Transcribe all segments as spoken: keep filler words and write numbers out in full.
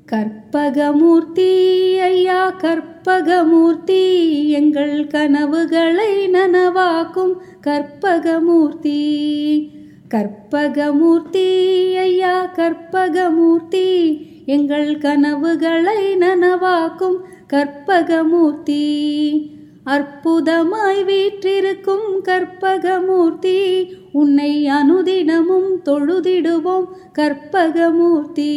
கற்பகமூர்த்தி ஐயா கற்பகமூர்த்தி, எங்கள் கனவுகளை நனவாக்கும் கற்பகமூர்த்தி. கற்பகமூர்த்தி ஐயா கற்பகமூர்த்தி, எங்கள் கனவுகளை நனவாக்கும் கற்பகமூர்த்தி. அற்புதமாய் வீற்றிருக்கும் கற்பகமூர்த்தி, உன்னை அனுதினமும் தொழுதிடுவோம் கற்பகமூர்த்தி.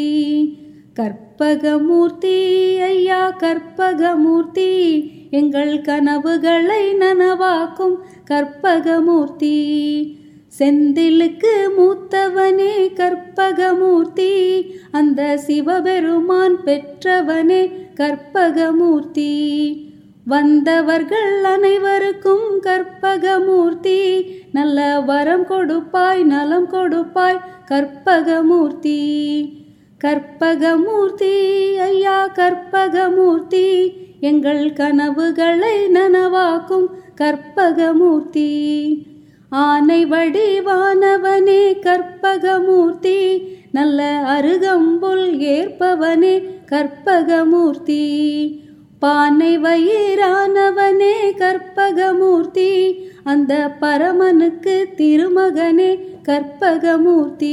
கற்பகமூர்த்தி ஐயா கற்பகமூர்த்தி, எங்கள் கனவுகளை நனவாக்கும் கற்பகமூர்த்தி. செந்திலுக்கு மூத்தவனே கற்பகமூர்த்தி, அந்த சிவபெருமான் பெற்றவனே கற்பகமூர்த்தி. வந்தவர்கள் அனைவருக்கும் கற்பகமூர்த்தி, நல்ல வரம் கொடுப்பாய் நலம் கொடுப்பாய் கற்பகமூர்த்தி. கற்பகமூர்த்தி ஐயா கற்பகமூர்த்தி, எங்கள் கனவுகளை நனவாக்கும் கற்பகமூர்த்தி. ஆனை வடிவானவனே கற்பகமூர்த்தி, நல்ல அருகம்புல் ஏற்பவனே கற்பகமூர்த்தி. பானை வயிறானவனே கற்பகமூர்த்தி, அந்த பரமனுக்கு திருமகனே கற்பகமூர்த்தி.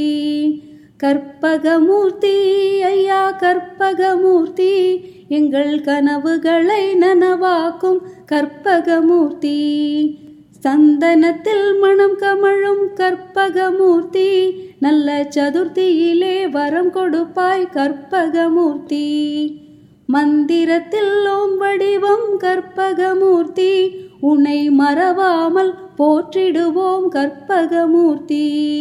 கற்பகமூர்த்தி ஐயா கற்பகமூர்த்தி, எங்கள் கனவுகளை நனவாக்கும் கற்பகமூர்த்தி. சந்தனத்தில் மனம் கமழும் கற்பகமூர்த்தி, நல்ல சதுர்த்தியிலே வரம் கொடுப்பாய் கற்பகமூர்த்தி. மந்திரத்தில் ஓம் வடிவம் கற்பகமூர்த்தி, உன்னை மறவாமல் போற்றிடுவோம் கற்பகமூர்த்தி.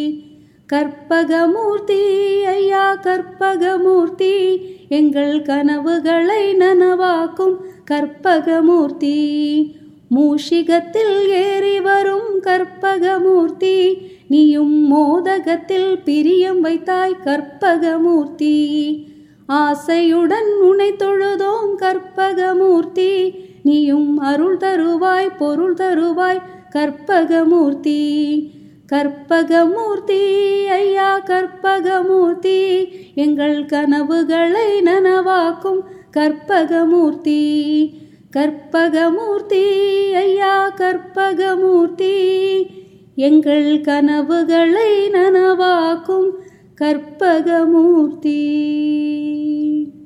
கற்பகமூர்த்தி ஐயா கற்பகமூர்த்தி, எங்கள் கனவுகளை நனவாக்கும் கற்பகமூர்த்தி. மூஷிகத்தில் ஏறி வரும் கற்பகமூர்த்தி, நீயும் மோதகத்தில் பிரியம் வைத்தாய் கற்பகமூர்த்தி. ஆசையுடன் உன்னை தொழுதோம் கற்பகமூர்த்தி, நீயும் அருள் தருவாய் பொருள் தருவாய் கற்பகமூர்த்தி. கற்பகமூர்த்தி ஐயா கற்பகமூர்த்தி, எங்கள் கனவுகளை நனவாக்கும் கற்பகமூர்த்தி. கற்பகமூர்த்தி ஐயா கற்பகமூர்த்தி, எங்கள் கனவுகளை நனவாக்கும் கற்பகமூர்த்தி.